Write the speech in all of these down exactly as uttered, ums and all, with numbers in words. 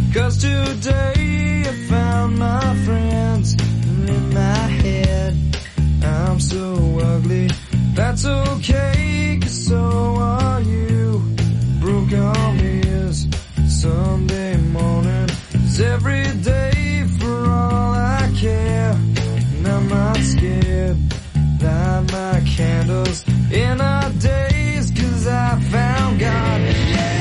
'Cause today I found my friends, and in my head I'm so ugly. That's okay, 'cause so are you. Broke arm is Sunday morning. It's every day for all I care. And I'm not scared. Light my candles in our days, 'cause I found God. Yeah!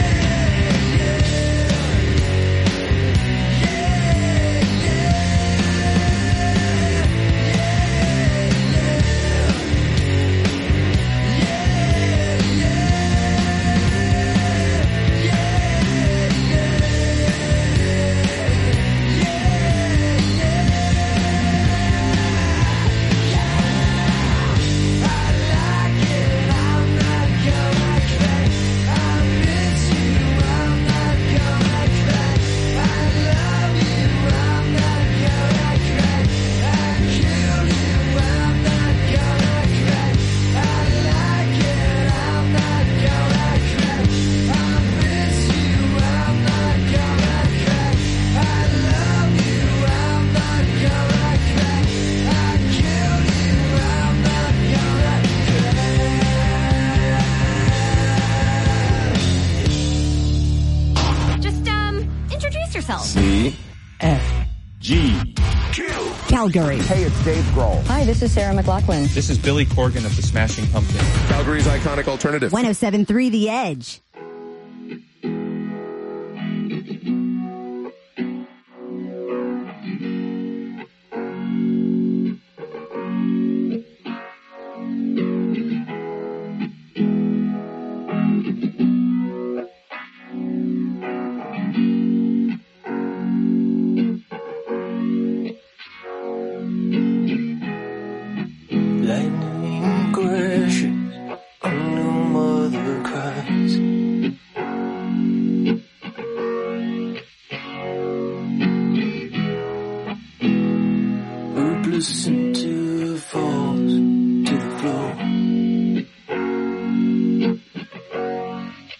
C F G Calgary. Hey, it's Dave Grohl. Hi, this is Sarah McLachlan. This is Billy Corgan of the Smashing Pumpkins. Calgary's iconic alternative. one oh seven point three The Edge. Lightning crashes, a new mother cries. Hopeless center falls to the floor.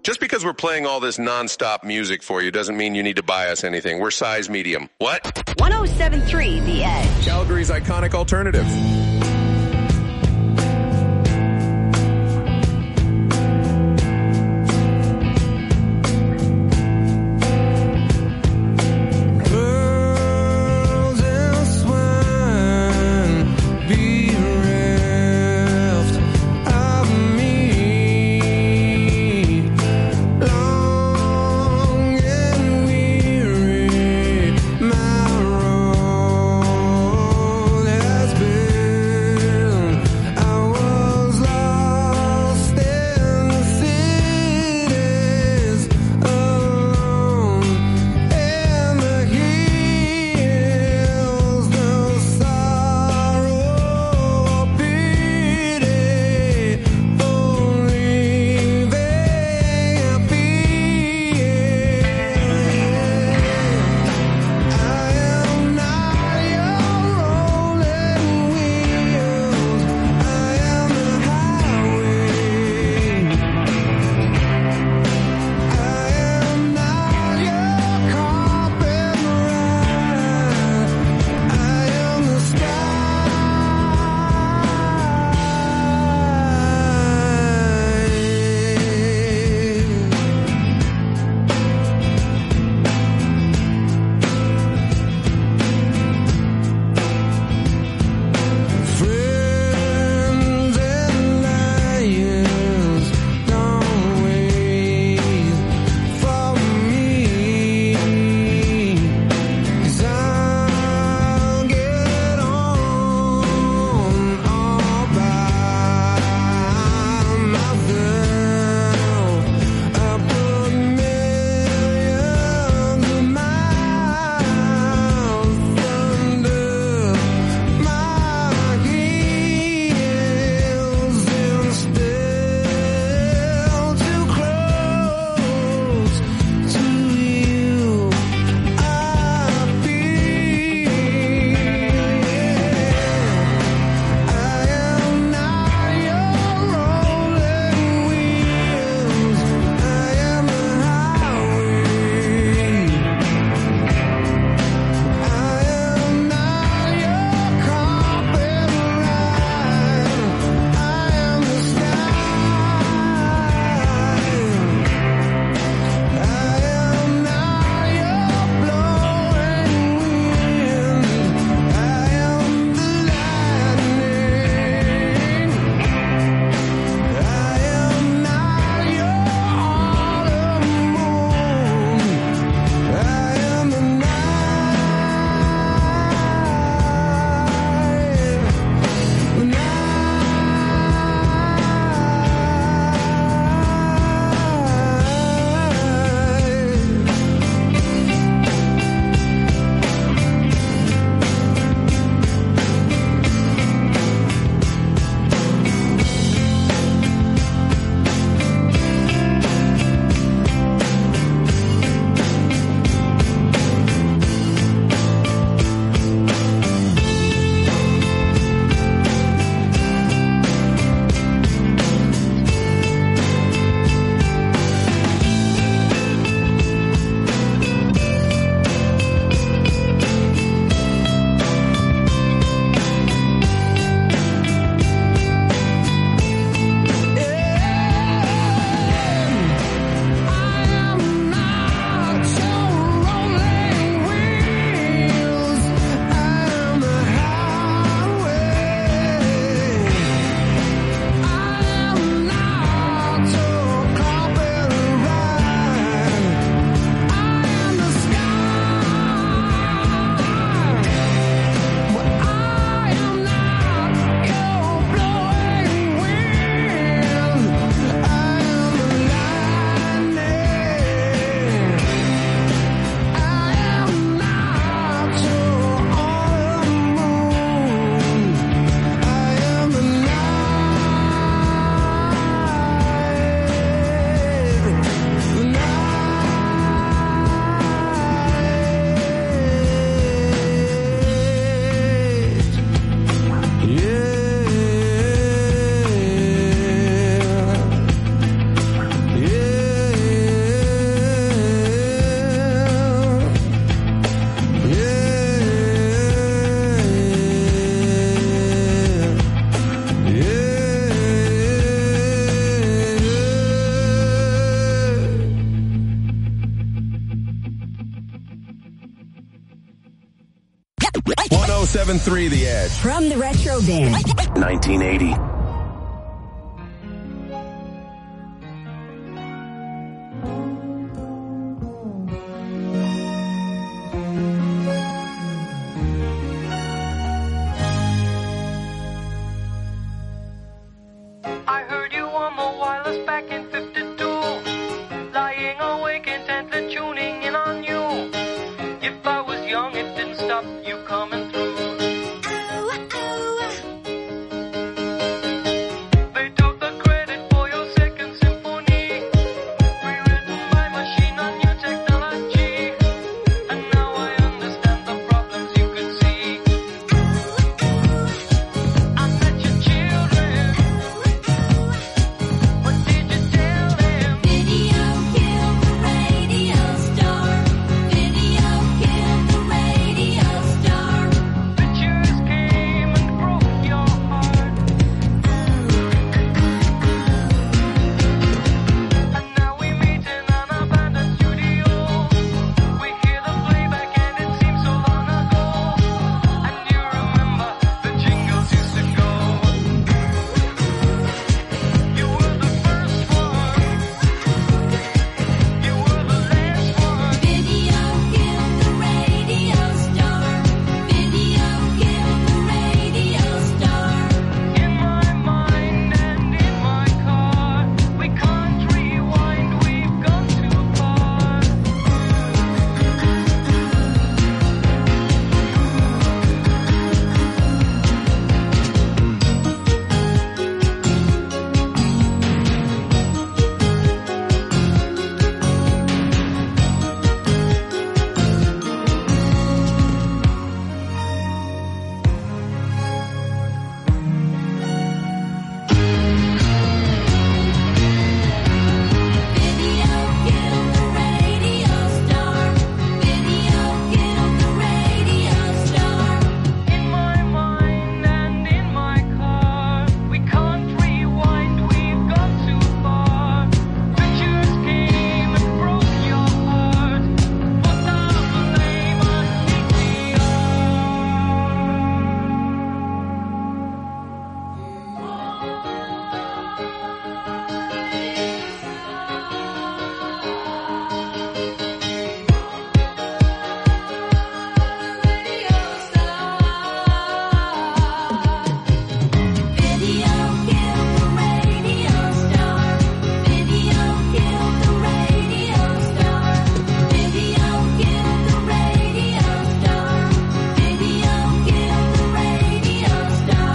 Just because we're playing all this nonstop music for you doesn't mean you need to buy us anything. We're size medium. What? one oh seven point three The Edge. Calgary's iconic alternative. My road has been one oh seven three The Edge. From the Retro Bin. nineteen eighty. I heard you on the wireless back in fifty-two, lying awake intently tuning in on you. If I was young, it didn't stop you coming through. They took the credit for your second symphony, rewritten by machine on new technology, and now I understand the problems you could see. I met your children. What did you tell them? Video killed the radio star. Video killed the radio star. Pictures came and broke your heart. And now we meet in an abandoned studio. We hear the playback and it seems so long ago. And you remember the jingles used to go. You were the first one. You were the last one. Video killed the radio star. Video killed the radio star. In my mind and in my car, we can't rewind, we've gone too far. Video killed the radio star. Video killed the radio star. In my mind and in my car, we can't rewind, we've gone too far. Pictures came and broke your heart. Put down the blame on C P Video killed the radio star. Video killed the radio star. Video killed the radio star. Video killed the radio star.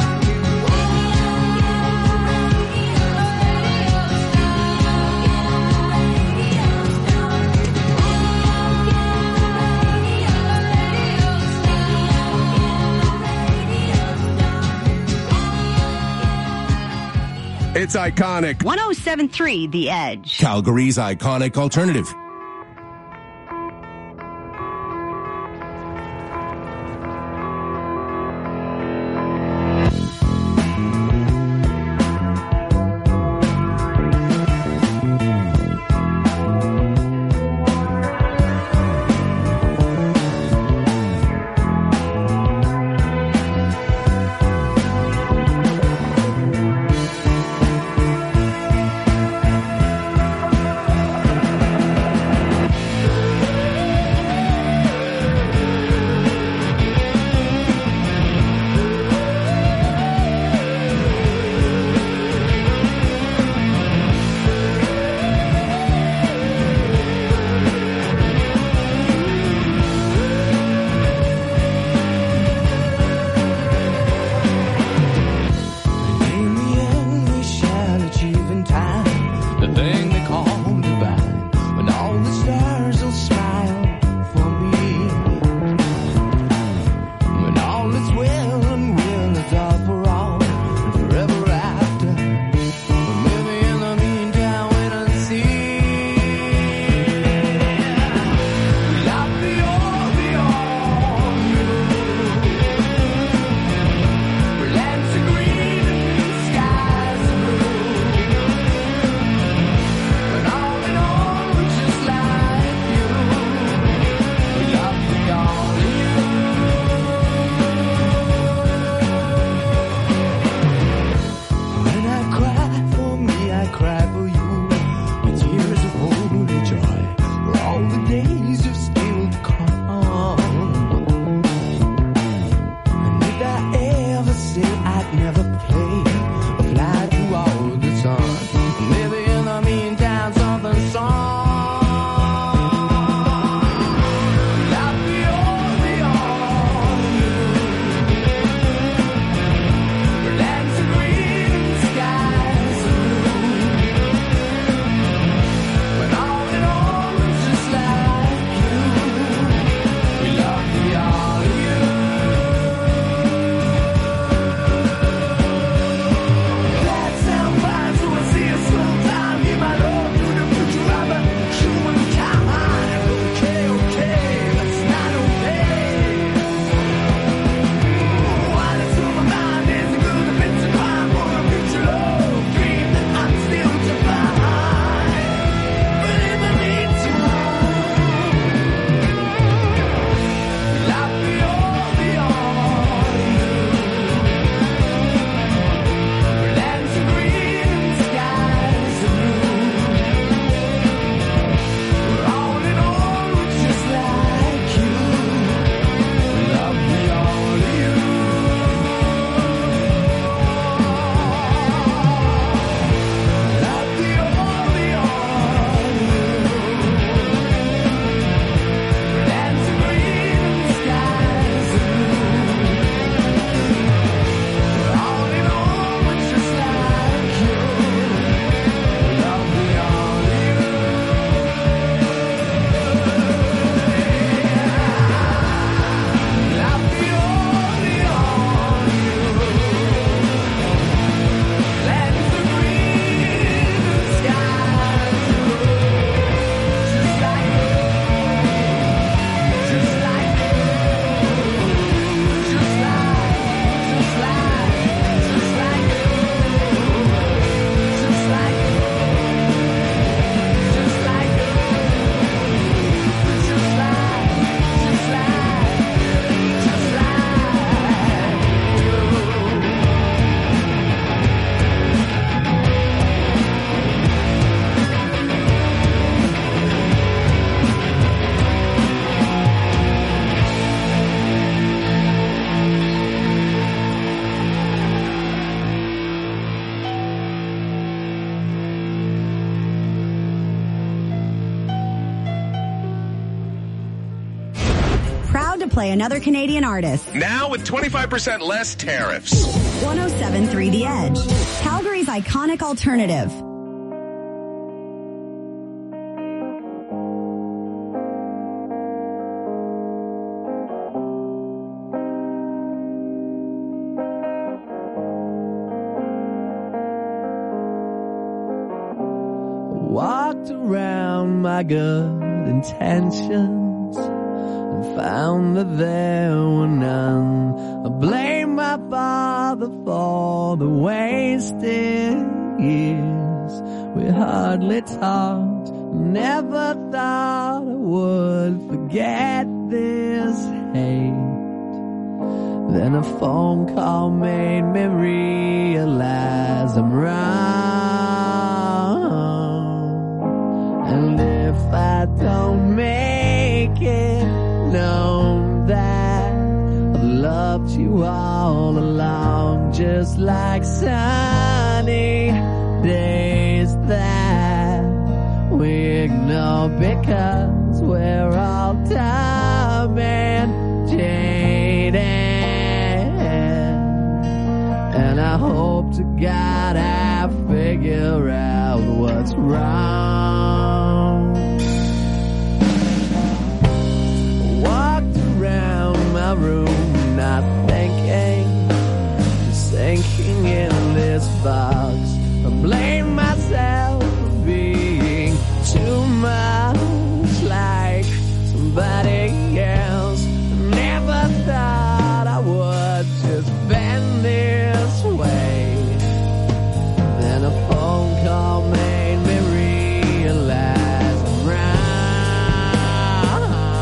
It's iconic. one oh seven three The Edge. Calgary's iconic alternative. play another Canadian artist. Now with twenty-five percent less tariffs. one oh seven point three The Edge. Calgary's iconic alternative. Walked around my good intentions and found that there were none. I blame my father for the wasted years. We hardly talked, never thought I would forget this hate. Then a phone call made me realize I'm wrong. And if I don't make it known that I've loved you all along, just like sunny days that we ignore because we're all dumb and jaded. And I hope to God I figure out what's wrong. Walked around my room not thinking, just sinking in this box. I blame myself for being too much like somebody else. Never thought I would just bend this way. Then a phone call made me realize I'm wrong.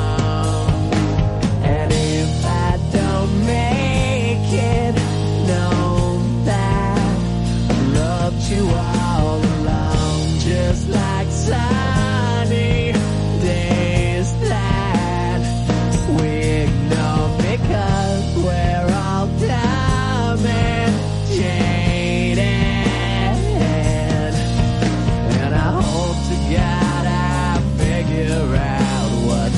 And if I don't make it known that I loved you all along, just like sunny days that we ignore because we're all dumb and jaded. And I hope to God I figure out what's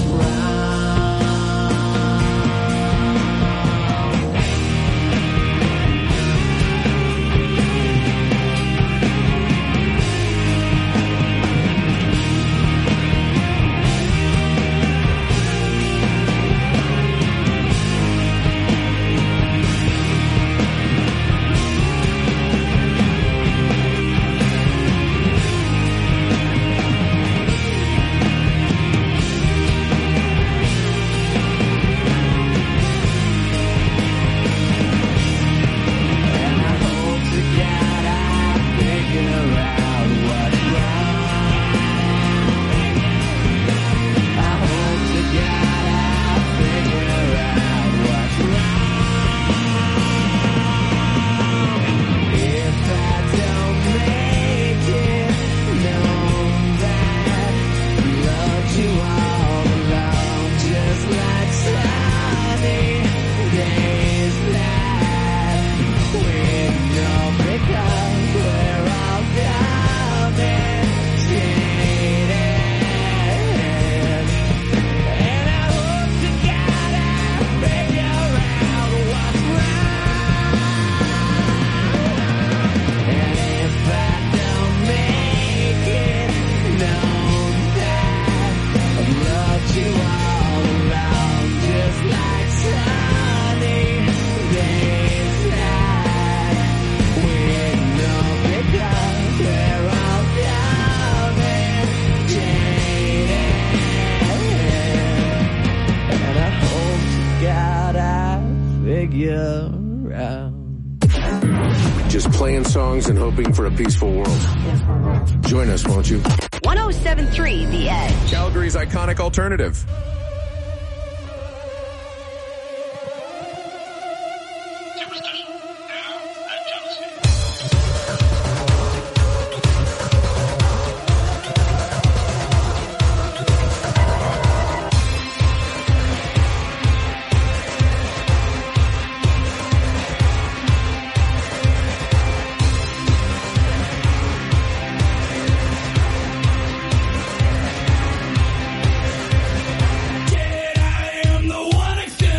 Just playing songs and hoping for a peaceful world. Join us, won't you? one oh seven point three The Edge. Calgary's iconic alternative. I am the one exception.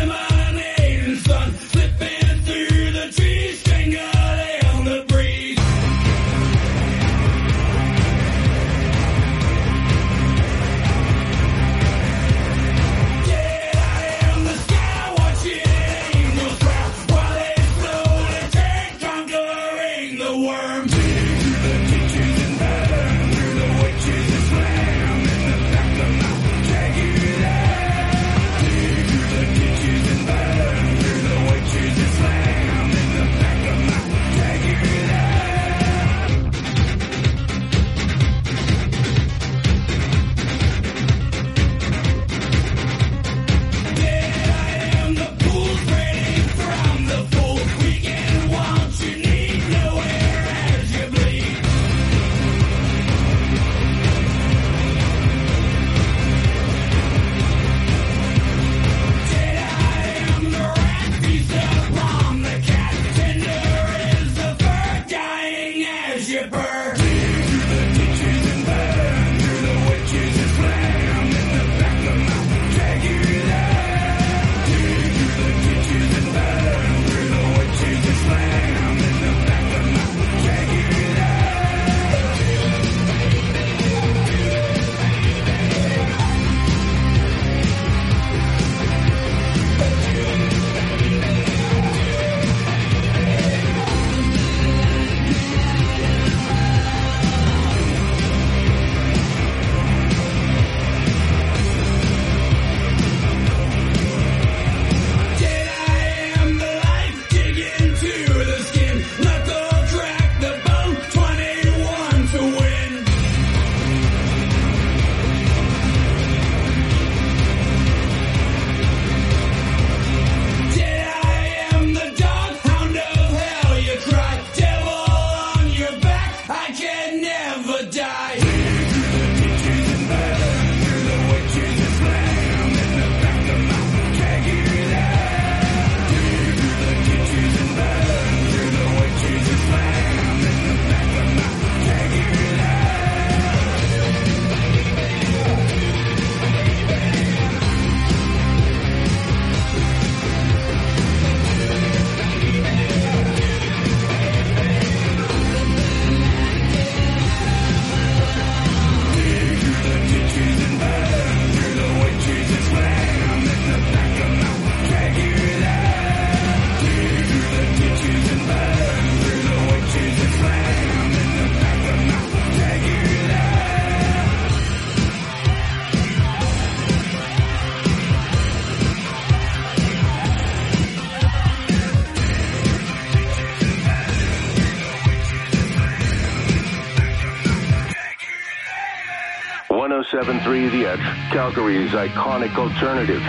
seven point three The Edge, Calgary's iconic alternative.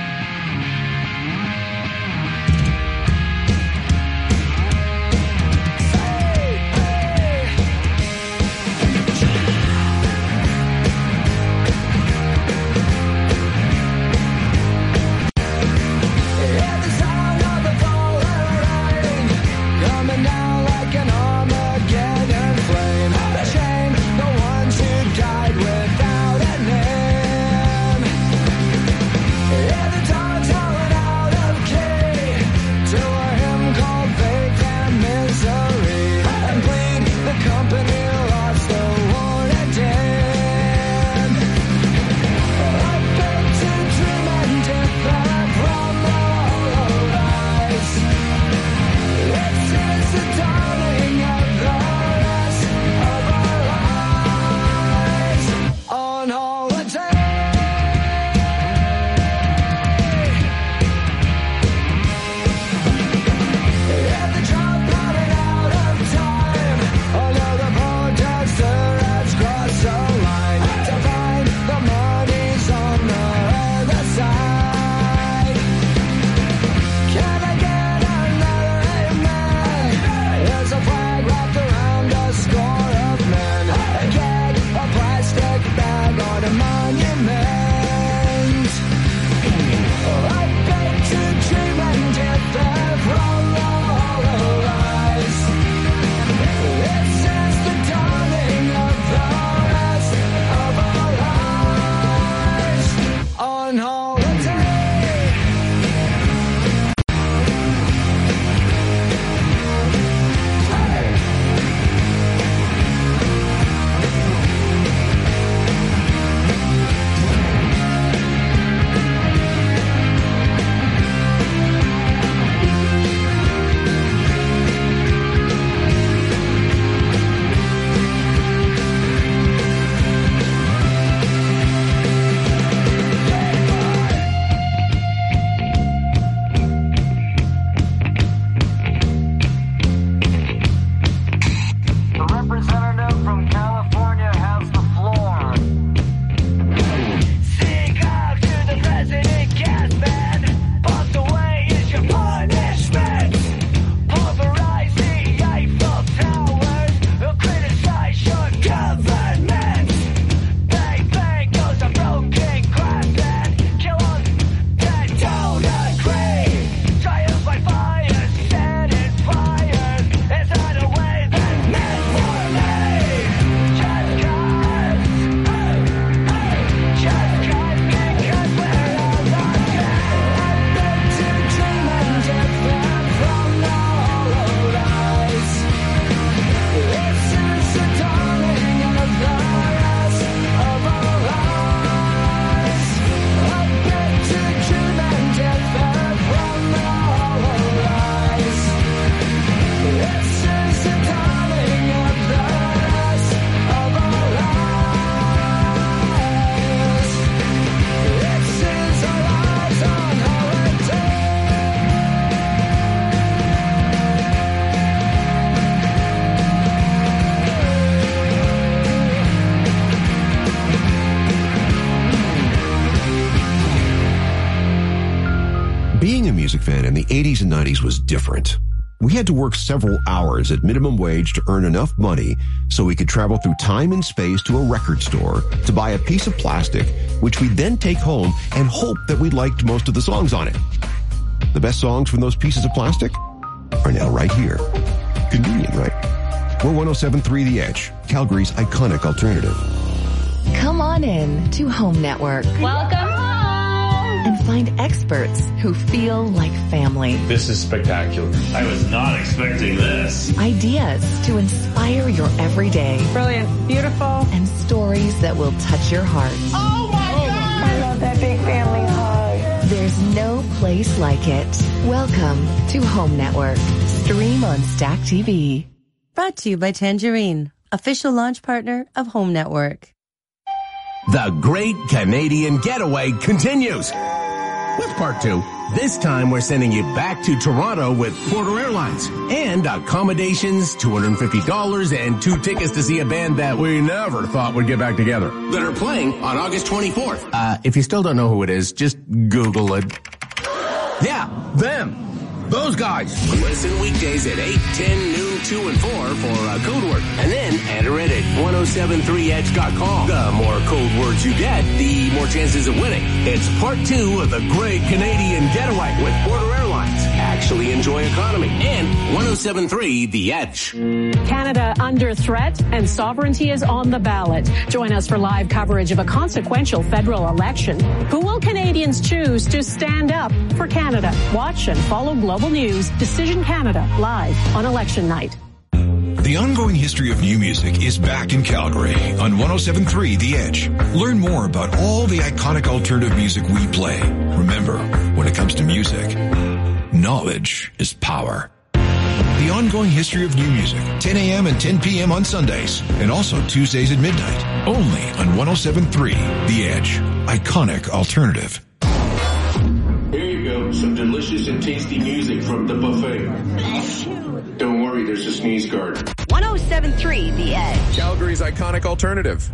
Being a music fan in the eighties and nineties was different. We had to work several hours at minimum wage to earn enough money so we could travel through time and space to a record store to buy a piece of plastic, which we'd then take home and hope that we liked most of the songs on it. The best songs from those pieces of plastic are now right here. Convenient, right? We're one oh seven point three The Edge, Calgary's iconic alternative. Come on in to Home Network. Welcome home! And find experts who feel like family. This is spectacular. I was not expecting this. Ideas to inspire your everyday. Brilliant. Beautiful. And stories that will touch your heart. Oh my God! I love that big family hug. There's no place like it. Welcome to Home Network. Stream on Stack T V. Brought to you by Tangerine, official launch partner of Home Network. The Great Canadian Getaway continues. with part two. This time we're sending you back to Toronto with Porter Airlines and accommodations, two hundred fifty dollars, and two tickets to see a band that we never thought would get back together that are playing on August twenty-fourth. Uh, if you still don't know who it is, just Google it. Yeah, them. Those guys. Listen weekdays at eight, ten, noon, two, and four for a code word. And then enter it at ten seventy-three edge dot com. The more code words you get, the more chances of winning. It's part two of the Great Canadian Getaway with Porter Airlines. Actually enjoy economy. And ten seventy-three The Edge. Canada under threat and sovereignty is on the ballot. Join us for live coverage of a consequential federal election. Who will Canadians choose to stand up for Canada? Watch and follow Global News Decision Canada live on election night. The ongoing history of new music is back in Calgary on ten seventy-three The Edge. Learn more about all the iconic alternative music we play. Remember, when it comes to music, knowledge is power. The ongoing history of new music, ten a.m. and ten p.m. on Sundays, and also Tuesdays at midnight, only on ten seventy-three The Edge. Iconic alternative. Here you go, some delicious and tasty music from the buffet. Don't worry, there's a sneeze guard. ten seventy-three The Edge. Calgary's iconic alternative.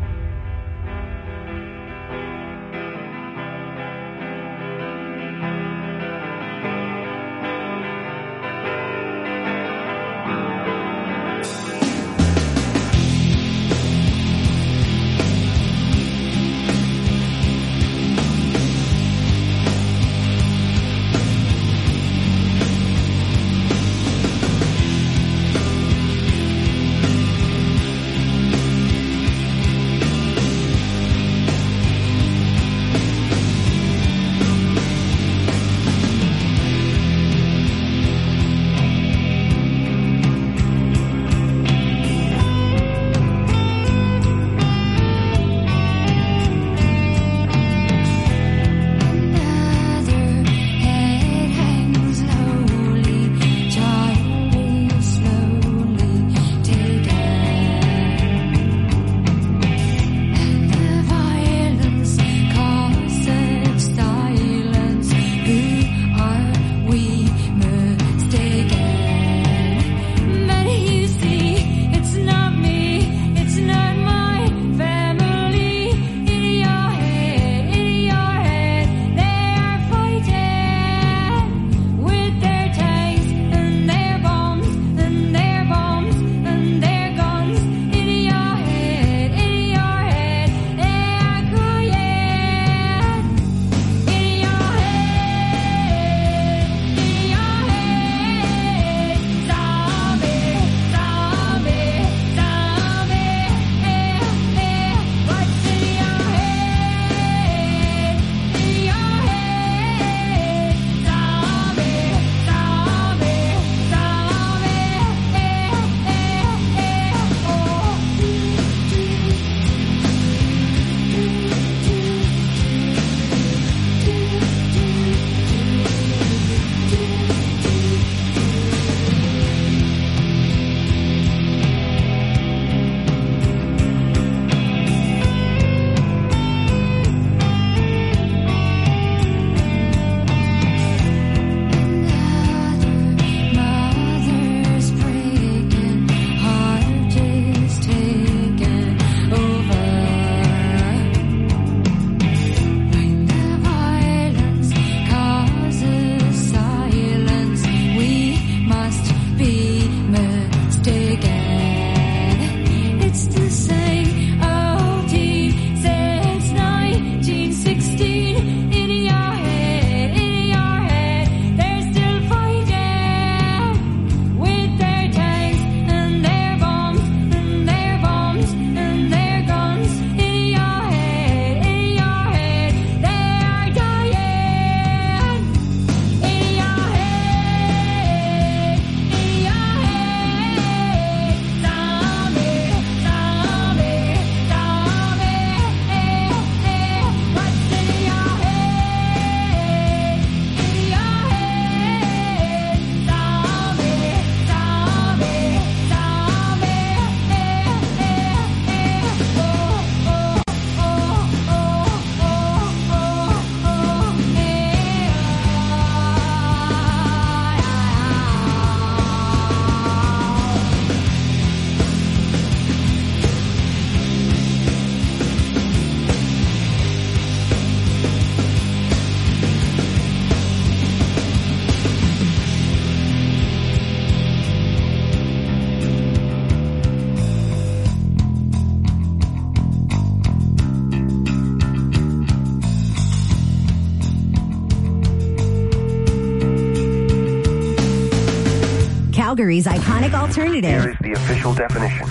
Calgary's iconic alternative. Here is the official definition.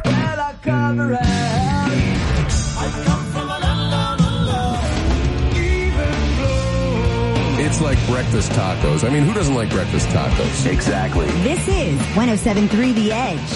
It's like breakfast tacos. I mean, who doesn't like breakfast tacos? Exactly. This is one oh seven point three The Edge.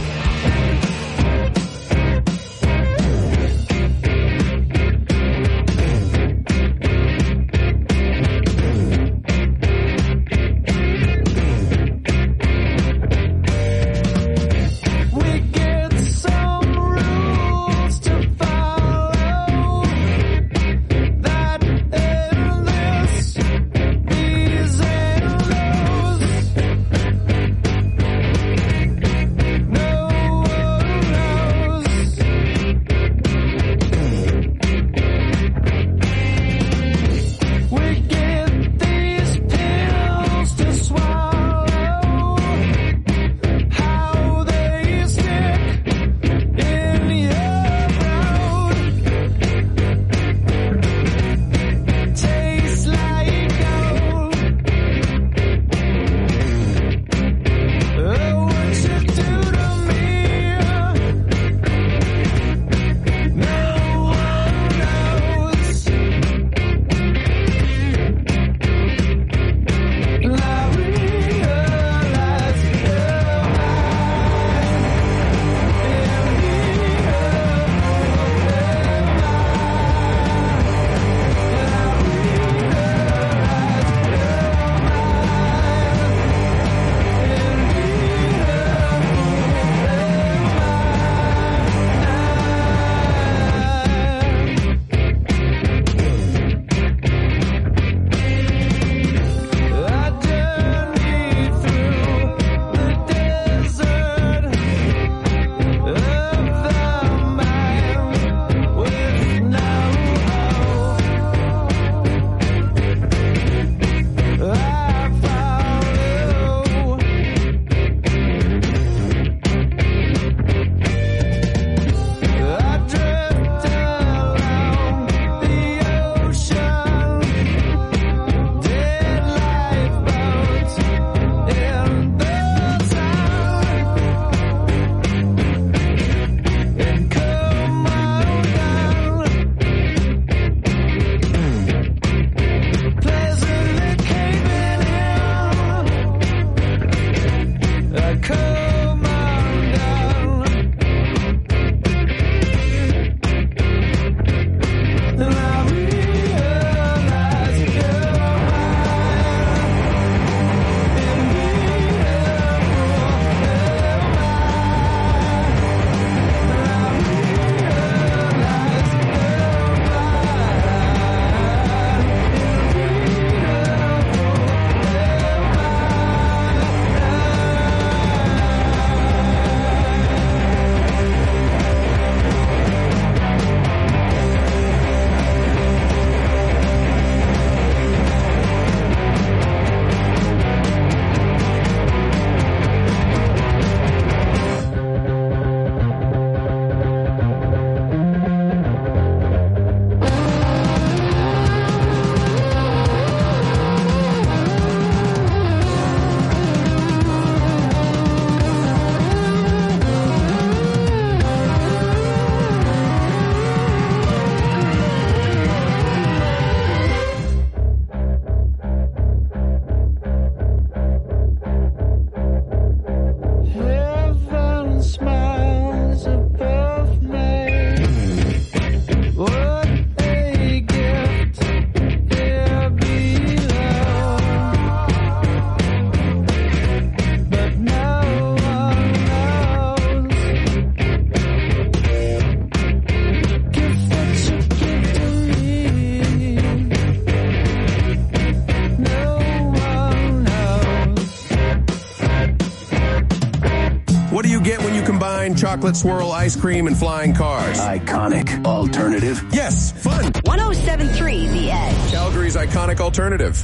What do you get when you combine chocolate swirl ice cream and flying cars? Iconic alternative. Yes, fun. one oh seven point three The Edge. Calgary's iconic alternative.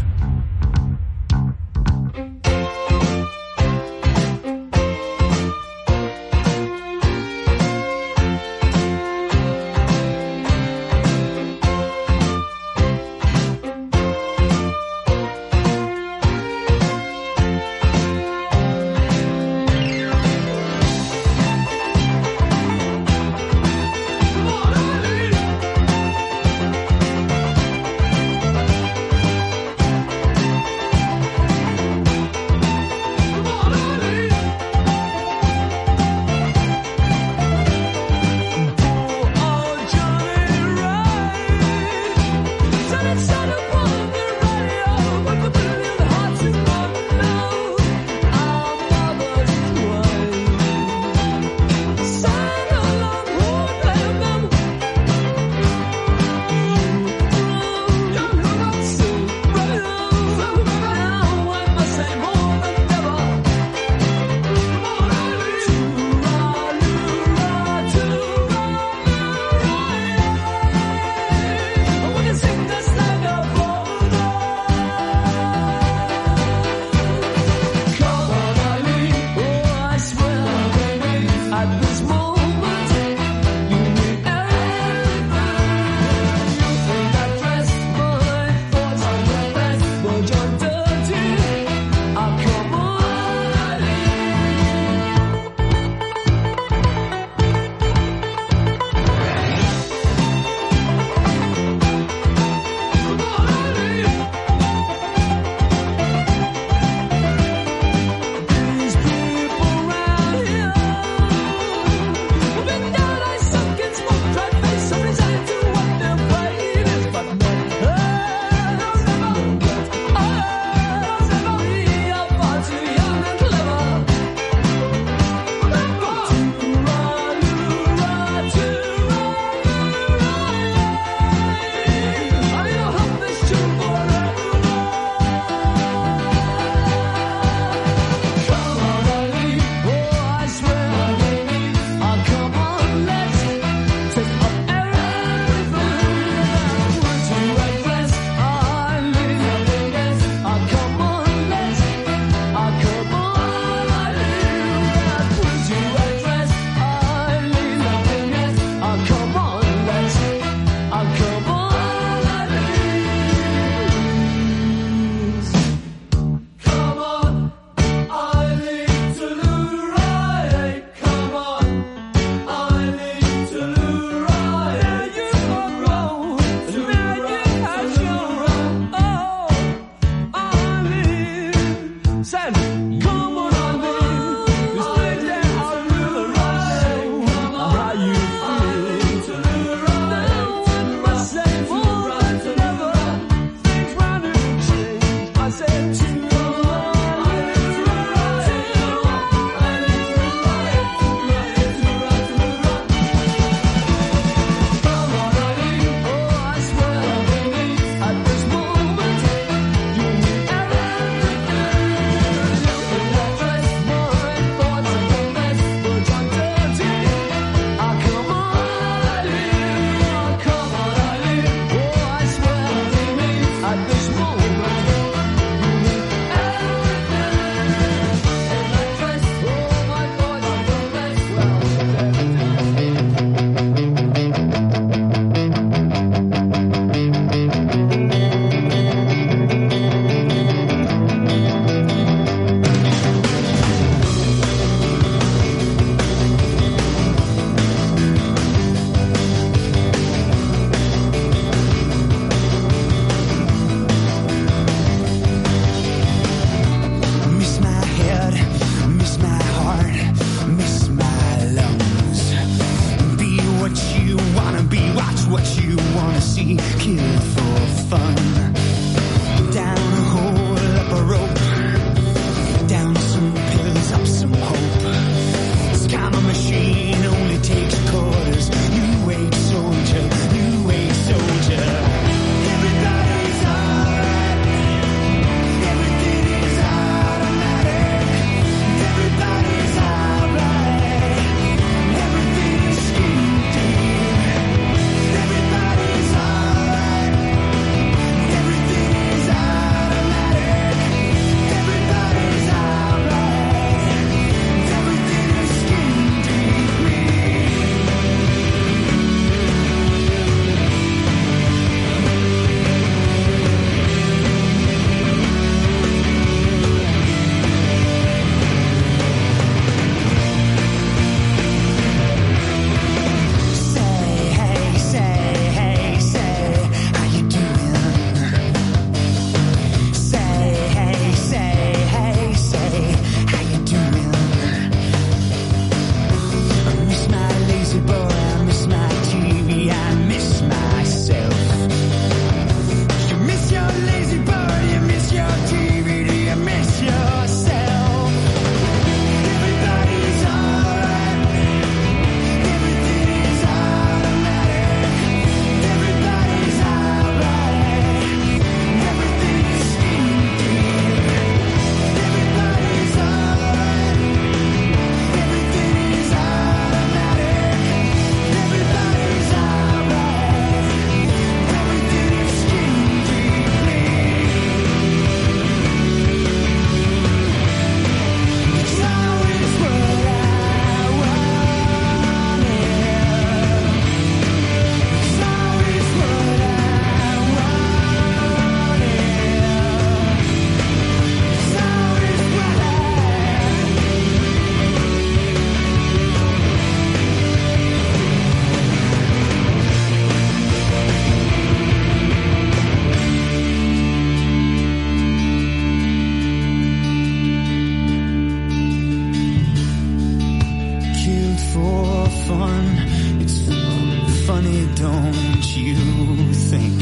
one. It's funny, don't you think?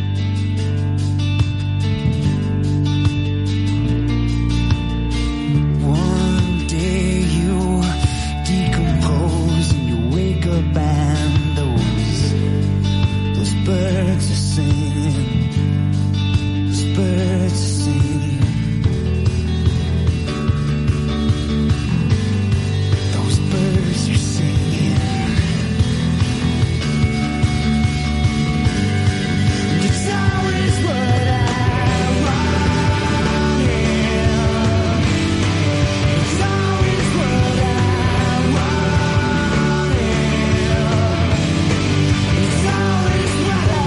One day you decompose and you wake up and those those birds are singing. Those birds are singing. Those birds are singing. It's always what I wanted. It's always what I wanted. It's always what I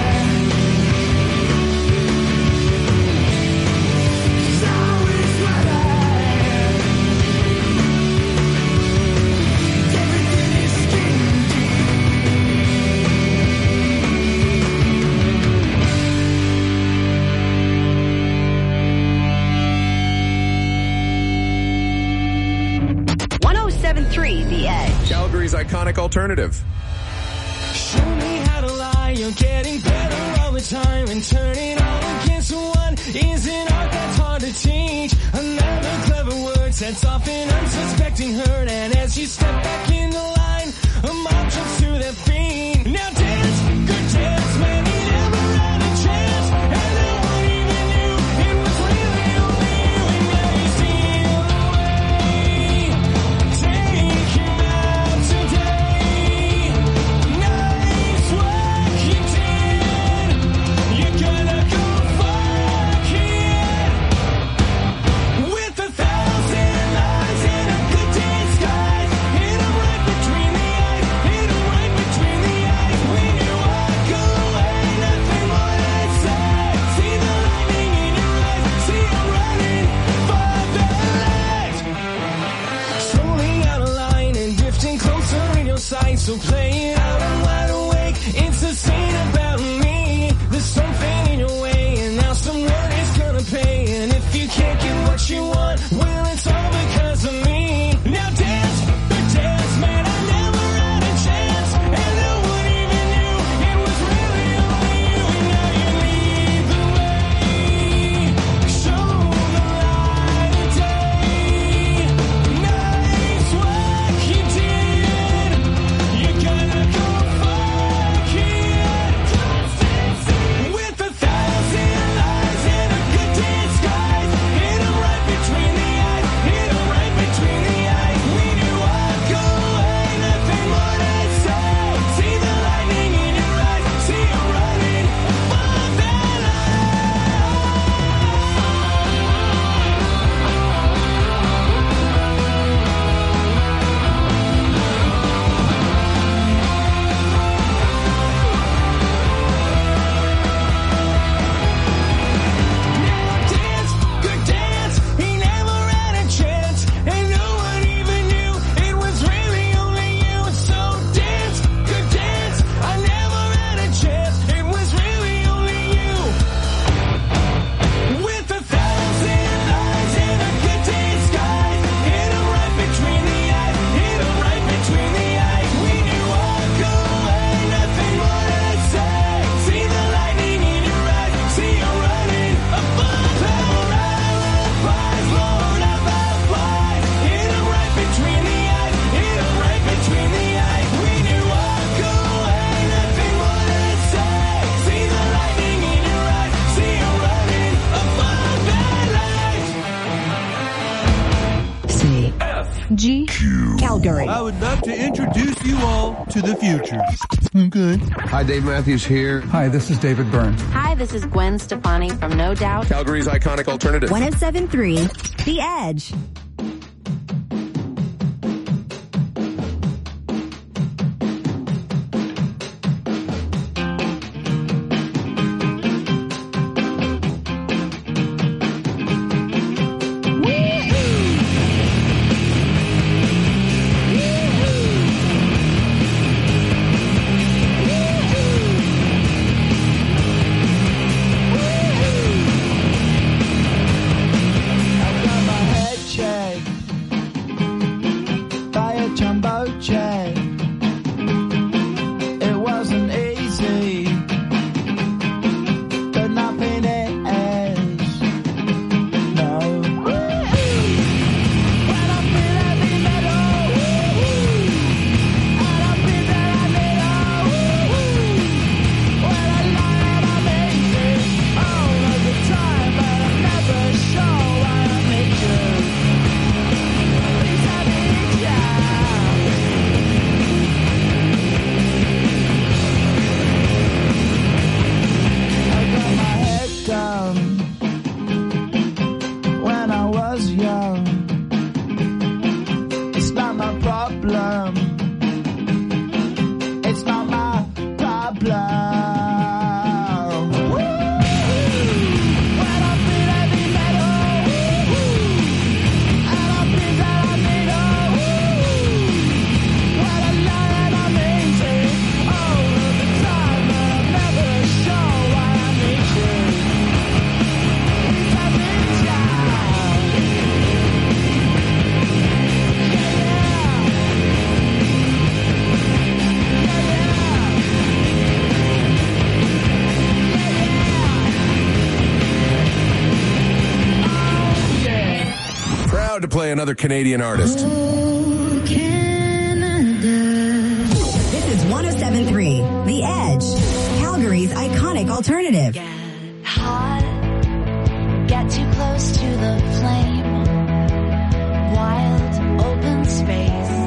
It's always what I Everything is skin one oh seven point three The Edge. Calgary's iconic alternative. Show me how to lie, you're getting better all the time. And turning all against one is an art that's hard to teach. Another clever word sets off an unsuspecting hurt. And as you step back in the line, a mob jumps to their feet. Now dance, good dance, man, he never had a chance. And no one even knew it was really only you. And now you steal away. Take him out today. Nice work you did. You're gonna go fuck it. With a thousand lies and a good disguise. Hit 'em right between the eyes. Hit 'em right between the eyes. When you walk away, nothing more to say. See the lightning in your eyes. See you running for the light. Slowly out of line and drifting closer in your sight. So play it out, I'm wide awake. It's a scene about me. There's something in your way, and now someone is gonna pay. And if you can't get what you want, well, it's all because of me. Now dance, but dance, man, I never had a chance. And no one even knew it was really only you. And now you lead the way. Show the light of day. Nice work you did. You're gonna go fuck it. With a thousand lies and a good disguise. Hit 'em right between the eyes. Hit 'em right between the eyes. When you walk away, nothing more to say. See the lightning in your eyes. See you running for the dance, good dance. He never had a chance, and no one even knew it was really only you. So dance, good dance. I never had a chance. It was really only you. With a thousand lies and a good disguise. Hit 'em right between the eyes. Hit 'em right between the eyes. When you walk away, nothing more to say. See the lightning in your eyes. See you running above the fireflies. Lord of the flies. Hit 'em right between the eyes. Hit 'em right between the eyes. When you walk away, nothing more to say. See the lightning in your eyes. See you running above the light. C G Calgary. I would love to introduce you all to the future. Okay. Hi, Dave Matthews here. Hi, this is David Byrne. Hi, this is Gwen Stefani from No Doubt. Calgary's iconic alternative. one oh seven point three The Edge. Check. play another Canadian artist. Oh, Canada. This is one oh seven point three The Edge, Calgary's iconic alternative. Hot, get too close to the flame. Wild, open space.